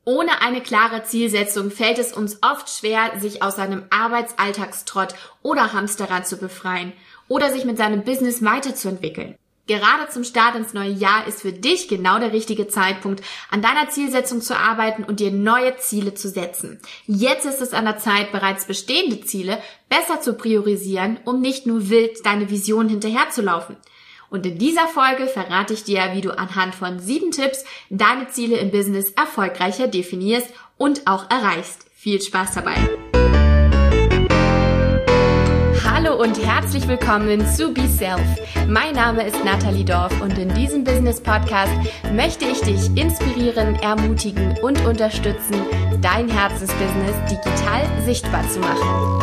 Ohne eine klare Zielsetzung fällt es uns oft schwer, sich aus seinem Arbeitsalltagstrott oder Hamsterrad zu befreien oder sich mit seinem Business weiterzuentwickeln. Gerade zum Start ins neue Jahr ist für dich genau der richtige Zeitpunkt, an deiner Zielsetzung zu arbeiten und dir neue Ziele zu setzen. Jetzt ist es an der Zeit, bereits bestehende Ziele besser zu priorisieren, um nicht nur wild deine Vision hinterherzulaufen. Und in dieser Folge verrate ich dir, wie du anhand von 7 Tipps deine Ziele im Business erfolgreicher definierst und auch erreichst. Viel Spaß dabei! Hallo und herzlich willkommen zu Be Self. Mein Name ist Nathalie Dorf und in diesem Business-Podcast möchte ich dich inspirieren, ermutigen und unterstützen, dein Herzensbusiness digital sichtbar zu machen.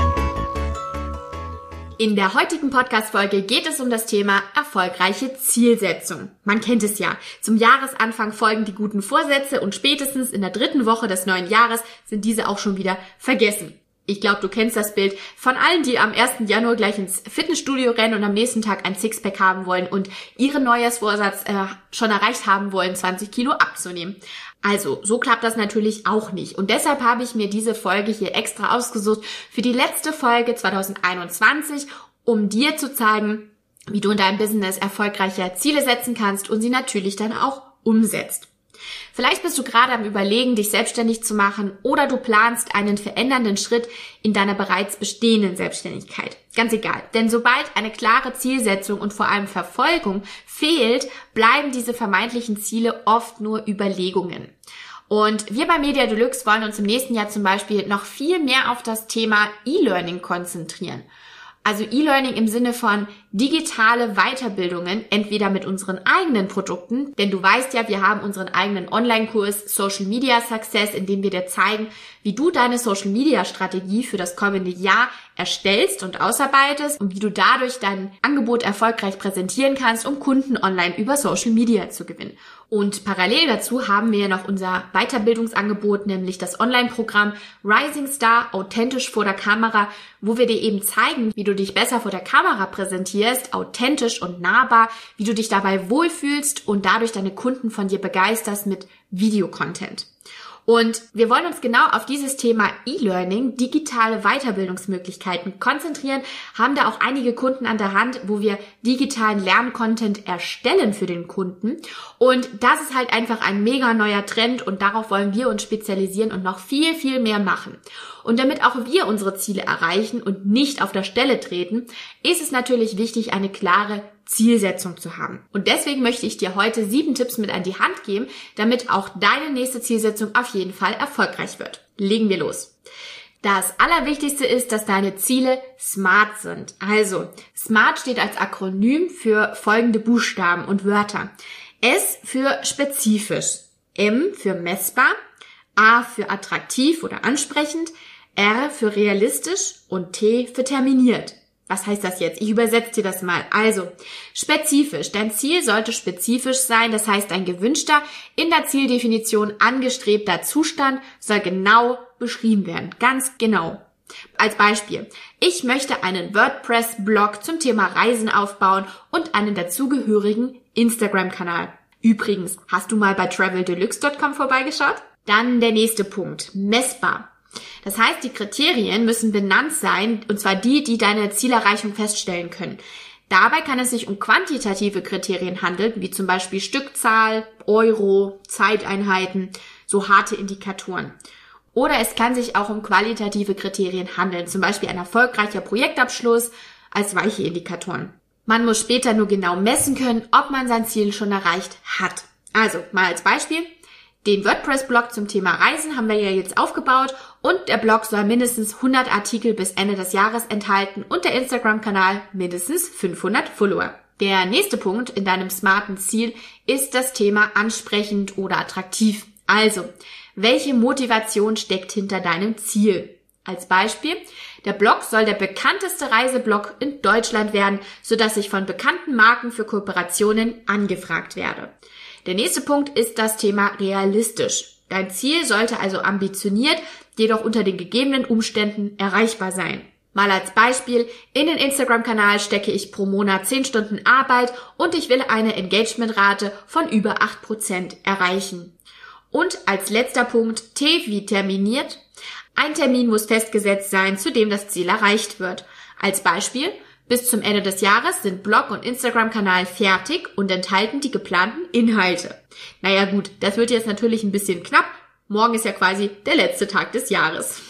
In der heutigen Podcast-Folge geht es um das Thema erfolgreiche Zielsetzung. Man kennt es ja. Zum Jahresanfang folgen die guten Vorsätze und spätestens in der 3. Woche des neuen Jahres sind diese auch schon wieder vergessen. Ich glaube, du kennst das Bild von allen, die am 1. Januar gleich ins Fitnessstudio rennen und am nächsten Tag ein Sixpack haben wollen und ihren Neujahrsvorsatz schon erreicht haben wollen, 20 Kilo abzunehmen. Also, so klappt das natürlich auch nicht. Und deshalb habe ich mir diese Folge hier extra ausgesucht für die letzte Folge 2021, um dir zu zeigen, wie du in deinem Business erfolgreicher Ziele setzen kannst und sie natürlich dann auch umsetzt. Vielleicht bist du gerade am Überlegen, dich selbstständig zu machen oder du planst einen verändernden Schritt in deiner bereits bestehenden Selbstständigkeit. Ganz egal, denn sobald eine klare Zielsetzung und vor allem Verfolgung fehlt, bleiben diese vermeintlichen Ziele oft nur Überlegungen. Und wir bei Media Deluxe wollen uns im nächsten Jahr zum Beispiel noch viel mehr auf das Thema E-Learning konzentrieren. Also E-Learning im Sinne von digitale Weiterbildungen, entweder mit unseren eigenen Produkten, denn du weißt ja, wir haben unseren eigenen Online-Kurs Social Media Success, in dem wir dir zeigen, wie du deine Social Media Strategie für das kommende Jahr erstellst und ausarbeitest und wie du dadurch dein Angebot erfolgreich präsentieren kannst, um Kunden online über Social Media zu gewinnen. Und parallel dazu haben wir noch unser Weiterbildungsangebot, nämlich das Online-Programm Rising Star, authentisch vor der Kamera, wo wir dir eben zeigen, wie du dich besser vor der Kamera präsentierst, authentisch und nahbar, wie du dich dabei wohlfühlst und dadurch deine Kunden von dir begeisterst mit Videocontent. Und wir wollen uns genau auf dieses Thema E-Learning, digitale Weiterbildungsmöglichkeiten konzentrieren, haben da auch einige Kunden an der Hand, wo wir digitalen Lerncontent erstellen für den Kunden. Und das ist halt einfach ein mega neuer Trend und darauf wollen wir uns spezialisieren und noch viel, viel mehr machen. Und damit auch wir unsere Ziele erreichen und nicht auf der Stelle treten, ist es natürlich wichtig, eine klare Zielsetzung zu haben. Und deswegen möchte ich dir heute 7 Tipps mit an die Hand geben, damit auch deine nächste Zielsetzung auf jeden Fall erfolgreich wird. Legen wir los. Das Allerwichtigste ist, dass deine Ziele SMART sind. Also, SMART steht als Akronym für folgende Buchstaben und Wörter. S für spezifisch, M für messbar, A für attraktiv oder ansprechend, R für realistisch und T für terminiert. Was heißt das jetzt? Ich übersetze dir das mal. Also, spezifisch. Dein Ziel sollte spezifisch sein, das heißt, ein gewünschter, in der Zieldefinition angestrebter Zustand soll genau beschrieben werden. Ganz genau. Als Beispiel. Ich möchte einen WordPress-Blog zum Thema Reisen aufbauen und einen dazugehörigen Instagram-Kanal. Übrigens, hast du mal bei traveldeluxe.com vorbeigeschaut? Dann der nächste Punkt. Messbar. Das heißt, die Kriterien müssen benannt sein, und zwar die deine Zielerreichung feststellen können. Dabei kann es sich um quantitative Kriterien handeln, wie zum Beispiel Stückzahl, Euro, Zeiteinheiten, so harte Indikatoren. Oder es kann sich auch um qualitative Kriterien handeln, zum Beispiel ein erfolgreicher Projektabschluss als weiche Indikatoren. Man muss später nur genau messen können, ob man sein Ziel schon erreicht hat. Also, mal als Beispiel. Den WordPress-Blog zum Thema Reisen haben wir ja jetzt aufgebaut und der Blog soll mindestens 100 Artikel bis Ende des Jahres enthalten und der Instagram-Kanal mindestens 500 Follower. Der nächste Punkt in deinem smarten Ziel ist das Thema ansprechend oder attraktiv. Also, welche Motivation steckt hinter deinem Ziel? Als Beispiel, der Blog soll der bekannteste Reiseblog in Deutschland werden, sodass ich von bekannten Marken für Kooperationen angefragt werde. Der nächste Punkt ist das Thema realistisch. Dein Ziel sollte also ambitioniert, jedoch unter den gegebenen Umständen erreichbar sein. Mal als Beispiel, in den Instagram-Kanal stecke ich pro Monat 10 Stunden Arbeit und ich will eine Engagementrate von über 8% erreichen. Und als letzter Punkt T wie terminiert. Ein Termin muss festgesetzt sein, zu dem das Ziel erreicht wird. Als Beispiel: Bis zum Ende des Jahres sind Blog und Instagram-Kanal fertig und enthalten die geplanten Inhalte. Naja gut, das wird jetzt natürlich ein bisschen knapp. Morgen ist ja quasi der letzte Tag des Jahres.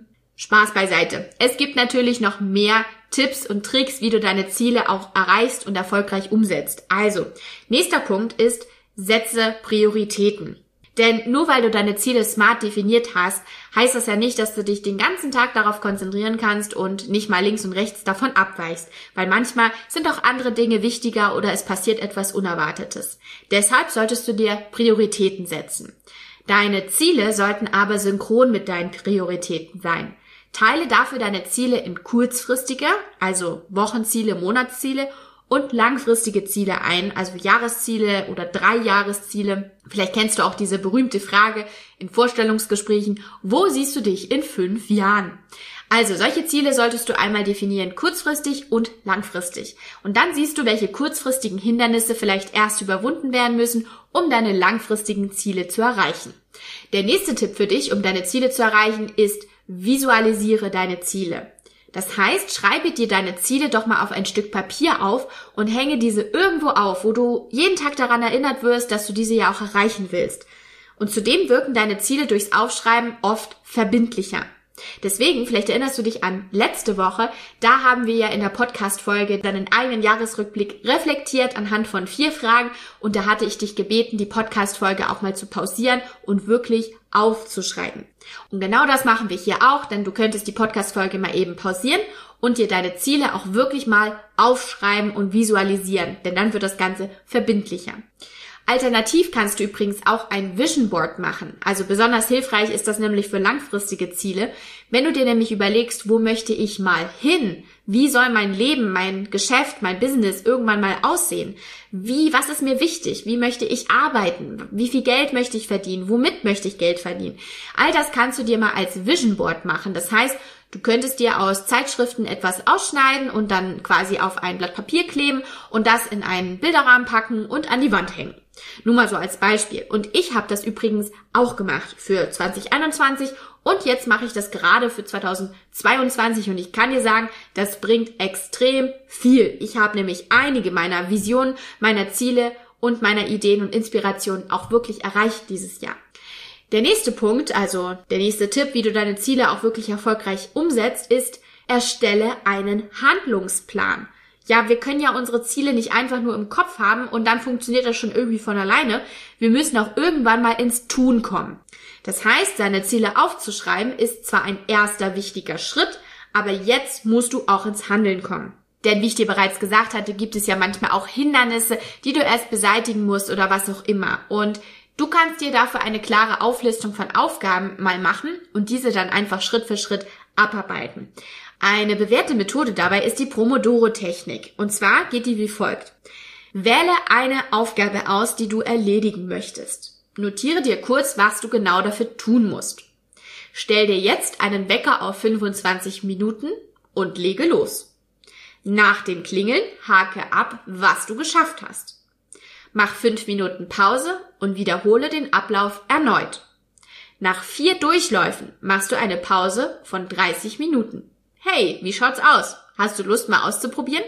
Spaß beiseite. Es gibt natürlich noch mehr Tipps und Tricks, wie du deine Ziele auch erreichst und erfolgreich umsetzt. Also, nächster Punkt ist, setze Prioritäten. Denn nur weil du deine Ziele smart definiert hast, heißt das ja nicht, dass du dich den ganzen Tag darauf konzentrieren kannst und nicht mal links und rechts davon abweichst. Weil manchmal sind auch andere Dinge wichtiger oder es passiert etwas Unerwartetes. Deshalb solltest du dir Prioritäten setzen. Deine Ziele sollten aber synchron mit deinen Prioritäten sein. Teile dafür deine Ziele in kurzfristige, also Wochenziele, Monatsziele und langfristige Ziele ein, also Jahresziele oder 3 Jahresziele. Vielleicht kennst du auch diese berühmte Frage in Vorstellungsgesprächen: Wo siehst du dich in 5 Jahren? Also solche Ziele solltest du einmal definieren, kurzfristig und langfristig. Und dann siehst du, welche kurzfristigen Hindernisse vielleicht erst überwunden werden müssen, um deine langfristigen Ziele zu erreichen. Der nächste Tipp für dich, um deine Ziele zu erreichen, ist: Visualisiere deine Ziele. Das heißt, schreibe dir deine Ziele doch mal auf ein Stück Papier auf und hänge diese irgendwo auf, wo du jeden Tag daran erinnert wirst, dass du diese ja auch erreichen willst. Und zudem wirken deine Ziele durchs Aufschreiben oft verbindlicher. Deswegen, vielleicht erinnerst du dich an letzte Woche, da haben wir ja in der Podcast-Folge deinen eigenen Jahresrückblick reflektiert anhand von 4 Fragen und da hatte ich dich gebeten, die Podcast-Folge auch mal zu pausieren und wirklich aufzuschreiben. Und genau das machen wir hier auch, denn du könntest die Podcast-Folge mal eben pausieren und dir deine Ziele auch wirklich mal aufschreiben und visualisieren, denn dann wird das Ganze verbindlicher. Alternativ kannst du übrigens auch ein Vision Board machen. Also besonders hilfreich ist das nämlich für langfristige Ziele. Wenn du dir nämlich überlegst, wo möchte ich mal hin? Wie soll mein Leben, mein Geschäft, mein Business irgendwann mal aussehen? Was ist mir wichtig? Wie möchte ich arbeiten? Wie viel Geld möchte ich verdienen? Womit möchte ich Geld verdienen? All das kannst du dir mal als Vision Board machen. Das heißt, du könntest dir aus Zeitschriften etwas ausschneiden und dann quasi auf ein Blatt Papier kleben und das in einen Bilderrahmen packen und an die Wand hängen. Nur mal so als Beispiel. Und ich habe das übrigens auch gemacht für 2021 und jetzt mache ich das gerade für 2022 und ich kann dir sagen, das bringt extrem viel. Ich habe nämlich einige meiner Visionen, meiner Ziele und meiner Ideen und Inspirationen auch wirklich erreicht dieses Jahr. Der nächste Punkt, also der nächste Tipp, wie du deine Ziele auch wirklich erfolgreich umsetzt, ist: Erstelle einen Handlungsplan. Ja, wir können ja unsere Ziele nicht einfach nur im Kopf haben und dann funktioniert das schon irgendwie von alleine. Wir müssen auch irgendwann mal ins Tun kommen. Das heißt, deine Ziele aufzuschreiben ist zwar ein erster wichtiger Schritt, aber jetzt musst du auch ins Handeln kommen. Denn wie ich dir bereits gesagt hatte, gibt es ja manchmal auch Hindernisse, die du erst beseitigen musst oder was auch immer. Und du kannst dir dafür eine klare Auflistung von Aufgaben mal machen und diese dann einfach Schritt für Schritt abarbeiten. Eine bewährte Methode dabei ist die Pomodoro-Technik. Und zwar geht die wie folgt: Wähle eine Aufgabe aus, die du erledigen möchtest. Notiere dir kurz, was du genau dafür tun musst. Stell dir jetzt einen Wecker auf 25 Minuten und lege los. Nach dem Klingeln hake ab, was du geschafft hast. Mach 5 Minuten Pause und wiederhole den Ablauf erneut. Nach 4 Durchläufen machst du eine Pause von 30 Minuten. Hey, wie schaut's aus? Hast du Lust, mal auszuprobieren?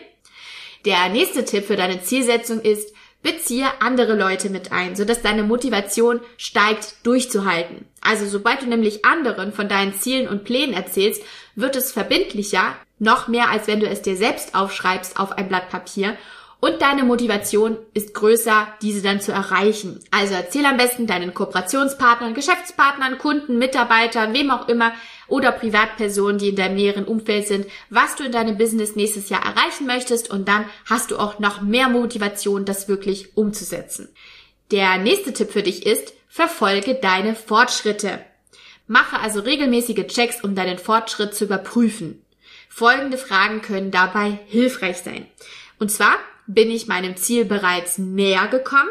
Der nächste Tipp für deine Zielsetzung ist: Beziehe andere Leute mit ein, sodass deine Motivation steigt, durchzuhalten. Also sobald du nämlich anderen von deinen Zielen und Plänen erzählst, wird es verbindlicher, noch mehr als wenn du es dir selbst aufschreibst auf ein Blatt Papier. Und deine Motivation ist größer, diese dann zu erreichen. Also erzähl am besten deinen Kooperationspartnern, Geschäftspartnern, Kunden, Mitarbeitern, wem auch immer oder Privatpersonen, die in deinem näheren Umfeld sind, was du in deinem Business nächstes Jahr erreichen möchtest und dann hast du auch noch mehr Motivation, das wirklich umzusetzen. Der nächste Tipp für dich ist: Verfolge deine Fortschritte. Mache also regelmäßige Checks, um deinen Fortschritt zu überprüfen. Folgende Fragen können dabei hilfreich sein. Und zwar: Bin ich meinem Ziel bereits näher gekommen?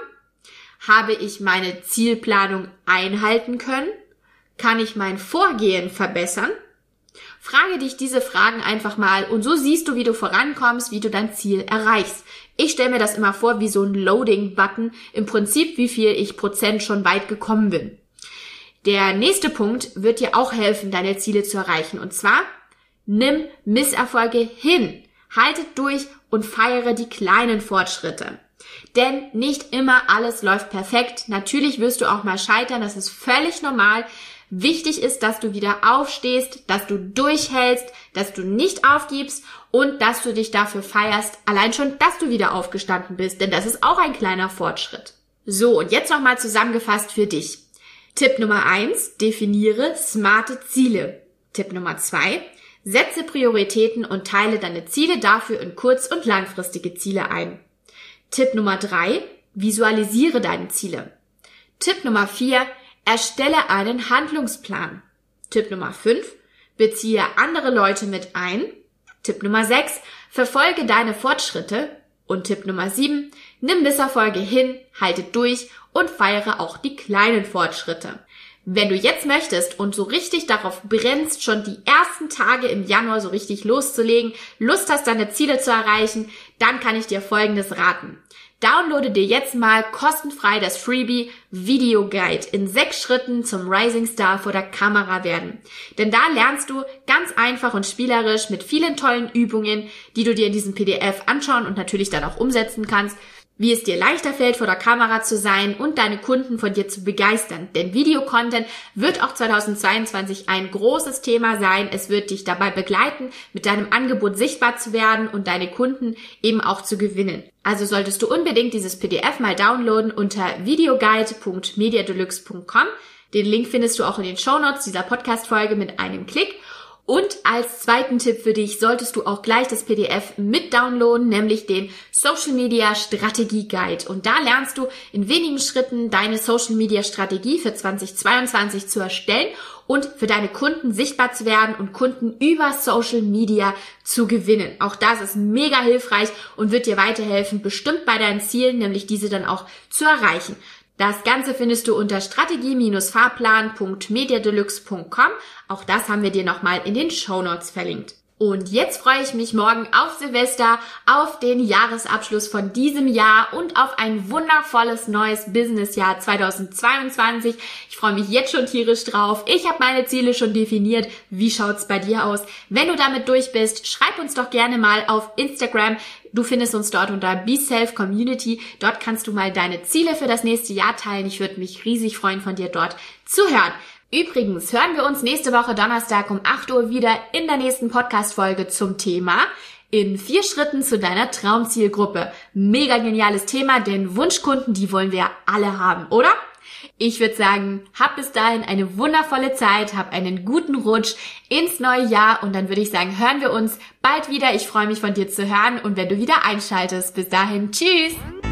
Habe ich meine Zielplanung einhalten können? Kann ich mein Vorgehen verbessern? Frage dich diese Fragen einfach mal und so siehst du, wie du vorankommst, wie du dein Ziel erreichst. Ich stelle mir das immer vor wie so ein Loading-Button, im Prinzip wie viel ich Prozent schon weit gekommen bin. Der nächste Punkt wird dir auch helfen, deine Ziele zu erreichen. Und zwar, nimm Misserfolge hin, halte durch und feiere die kleinen Fortschritte. Denn nicht immer alles läuft perfekt. Natürlich wirst du auch mal scheitern, das ist völlig normal. Wichtig ist, dass du wieder aufstehst, dass du durchhältst, dass du nicht aufgibst und dass du dich dafür feierst, allein schon, dass du wieder aufgestanden bist, denn das ist auch ein kleiner Fortschritt. So, und jetzt nochmal zusammengefasst für dich. Tipp Nummer 1, definiere smarte Ziele. Tipp Nummer 2, setze Prioritäten und teile deine Ziele dafür in kurz- und langfristige Ziele ein. Tipp Nummer 3, visualisiere deine Ziele. Tipp Nummer 4, erstelle einen Handlungsplan. Tipp Nummer 5, beziehe andere Leute mit ein. Tipp Nummer 6, verfolge deine Fortschritte. Und Tipp Nummer 7, nimm Misserfolge hin, halte durch und feiere auch die kleinen Fortschritte. Wenn du jetzt möchtest und so richtig darauf brennst, schon die ersten Tage im Januar so richtig loszulegen, Lust hast, deine Ziele zu erreichen, dann kann ich dir Folgendes raten. Downloade dir jetzt mal kostenfrei das Freebie Video Guide in 6 Schritten zum Rising Star vor der Kamera werden. Denn da lernst du ganz einfach und spielerisch mit vielen tollen Übungen, die du dir in diesem PDF anschauen und natürlich dann auch umsetzen kannst, wie es dir leichter fällt, vor der Kamera zu sein und deine Kunden von dir zu begeistern. Denn Videocontent wird auch 2022 ein großes Thema sein. Es wird dich dabei begleiten, mit deinem Angebot sichtbar zu werden und deine Kunden eben auch zu gewinnen. Also solltest du unbedingt dieses PDF mal downloaden unter videoguide.mediadeluxe.com. Den Link findest du auch in den Shownotes dieser Podcast-Folge mit einem Klick. Und als zweiten Tipp für dich solltest du auch gleich das PDF mit downloaden, nämlich den Social Media Strategie Guide. Und da lernst du in wenigen Schritten deine Social Media Strategie für 2022 zu erstellen und für deine Kunden sichtbar zu werden und Kunden über Social Media zu gewinnen. Auch das ist mega hilfreich und wird dir weiterhelfen, bestimmt bei deinen Zielen, nämlich diese dann auch zu erreichen. Das Ganze findest du unter strategie-fahrplan.mediadeluxe.com. Auch das haben wir dir nochmal in den Shownotes verlinkt. Und jetzt freue ich mich morgen auf Silvester, auf den Jahresabschluss von diesem Jahr und auf ein wundervolles neues Businessjahr 2022. Ich freue mich jetzt schon tierisch drauf. Ich habe meine Ziele schon definiert. Wie schaut's bei dir aus? Wenn du damit durch bist, schreib uns doch gerne mal auf Instagram. Du findest uns dort unter BeSelf-Community. Dort kannst du mal deine Ziele für das nächste Jahr teilen. Ich würde mich riesig freuen, von dir dort zu hören. Übrigens hören wir uns nächste Woche Donnerstag um 8 Uhr wieder in der nächsten Podcast-Folge zum Thema in 4 Schritten zu deiner Traumzielgruppe. Mega geniales Thema, denn Wunschkunden, die wollen wir alle haben, oder? Ich würde sagen, hab bis dahin eine wundervolle Zeit, hab einen guten Rutsch ins neue Jahr und dann würde ich sagen, hören wir uns bald wieder. Ich freue mich, von dir zu hören und wenn du wieder einschaltest. Bis dahin, tschüss!